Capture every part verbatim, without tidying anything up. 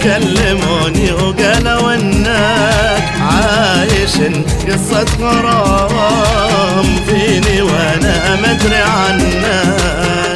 كلموني وقالوا انك عايش قصة غرام فيني وانا مدري عنك.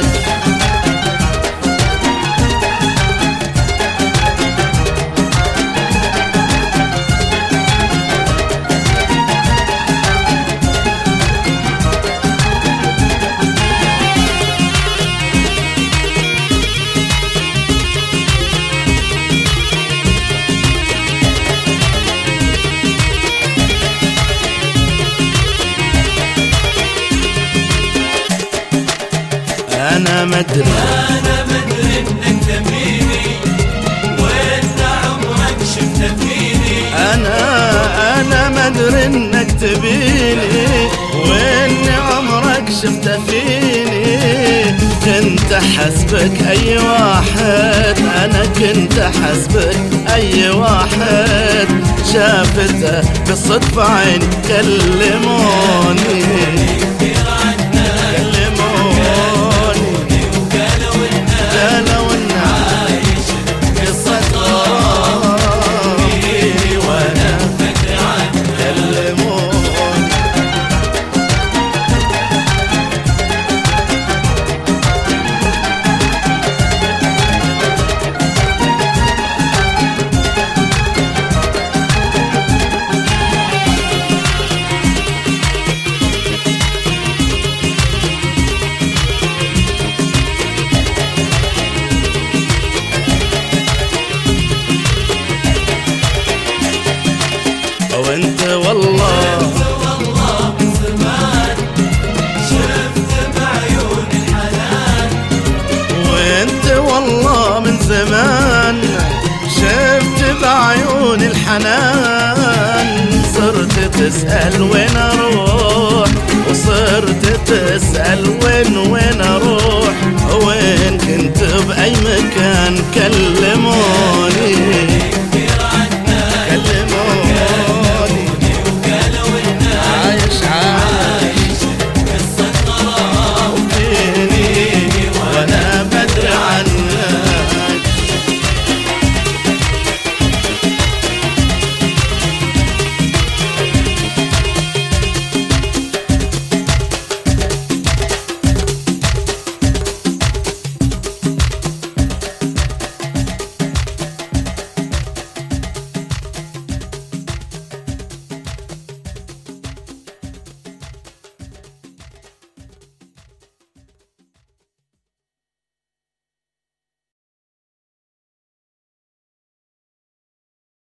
أنا مدري أنا مدري إنك تبيني وإنت عمرك شفت فيني. أنا أنا مدري إنك تبيني وإن عمرك شفت فيني. كنت حسبك أي واحد، أنا كنت حسبك أي واحد شافته بالصدفة عيني. كلموني وانت والله والله من زمان شفت بعيون الحنان. وانت والله من زمان شفت بعيون الحنان. صرت تسأل وين اروح وصرت تسأل وين وين اروح.